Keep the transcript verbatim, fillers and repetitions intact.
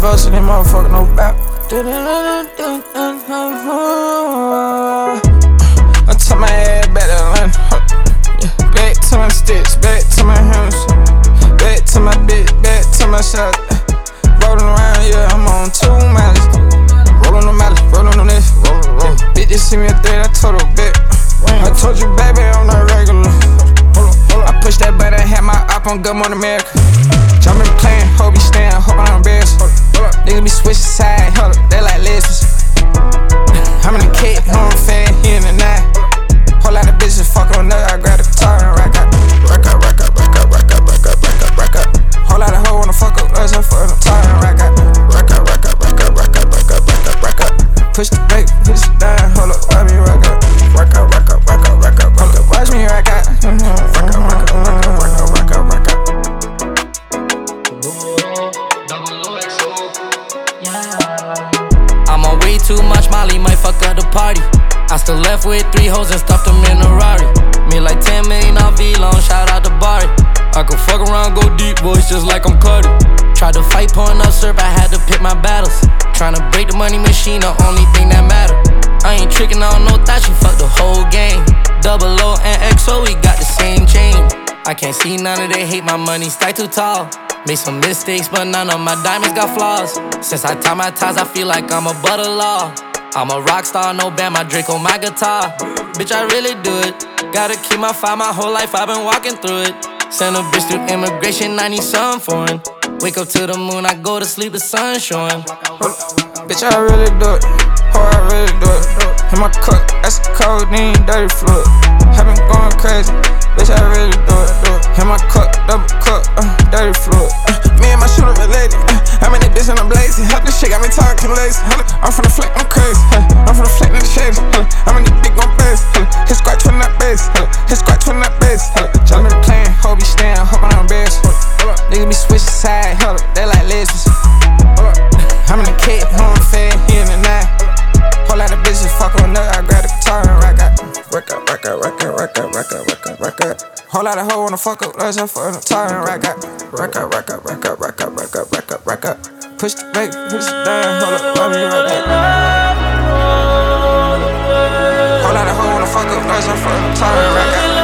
verse and they motherfucker no bap. I took my ass back to Atlanta. Yeah. Back to my sticks, back to my hands, back to my bitch, back to my shot. Rolling around, yeah, I'm on two miles. Rolling on miles, rolling on this, rolling, rolling. Bitch just see me a threat, I told her bet. I told you, baby, I'm not regular. I push that button, had my op on Good Morning America. Jumpin' playing, hope you stand, hope I'm embarrassed. Niggas be switching side, hold up, they like lesbians. I'm in the cake, I'm fan, he in the night. Whole lot of bitches, fuck on that, I grab the guitar and rack up. Rack up, rack up, rack up, rack up, rack up, rack up, rack up. Whole lot of hoes wanna fuck up, us, I fuck the guitar and rack up. Rack up, rack up, rack up, rack up, rack up, rack up, rack up. Push the brake, push it down, hold up, watch me rack up. Rack up, rack up, rack up, rack up, rack up, watch me rack up. Rack up, rack up, rack up, rack up, rack up, rack up. I'm on way too much Molly, might fuck up the party. I still left with three hoes and stuffed them in a Rari. Me like ten million off V-Long, shout out to Barry. I could fuck around, go deep, boys, just like I'm Cardi. Tried to fight, pouring up syrup, I had to pick my battles. Tryna break the money machine, the only thing that matter. I ain't tricking on no thought, she fucked the whole game. Double O and X O, we got the same chain. I can't see none of they hate my money, stack too tall. Made some mistakes, but none of my diamonds got flaws. Since I tie my ties, I feel like I'm above the law. I'm a rock star, no band, my Drake on my guitar. Bitch, I really do it. Gotta keep my fire, my whole life I've been walking through it. Send a bitch through immigration, I need something foreign. Wake up to the moon, I go to sleep, the sun showing. Bitch, I really do it. Oh, I really do it. In my cup, that's the codeine, dirty fluid. I been going crazy. Bitch, I really do it. In my cup, double cup, uh, dirty fluid. Uh, me and my shooter related. Uh, I'm in that bitch and I'm blazing. Uh, this shit got me talking lazy. Uh, I'm from the flat, I'm crazy. Uh, I'm from the flat in the shady. Uh, I'm in the big one base. Uh, his squat twin that base. Uh, his squat twin that base. Uh, Y'all been playing, hope you stand, hope I'm embarrassed. Uh, Niggas be switching side, uh, they like lesbians. Uh, I'm in the cake, home fan, he in the night. Whole lot of bitches fuck on that, I grab the guitar and rack up. Rack up, rack up, rack up, rack up, rack up, rack up, rack up. Whole lot of hoes wanna fuck up, us, I fuck the guitar and rack up. Rack up, rack up, rack up, rack up, rack up, rack up, rack up. Push the brake, push it down, hold up, let me rack up. Whole lot of hoes wanna fuck up, us, I fuck the guitar and rack up.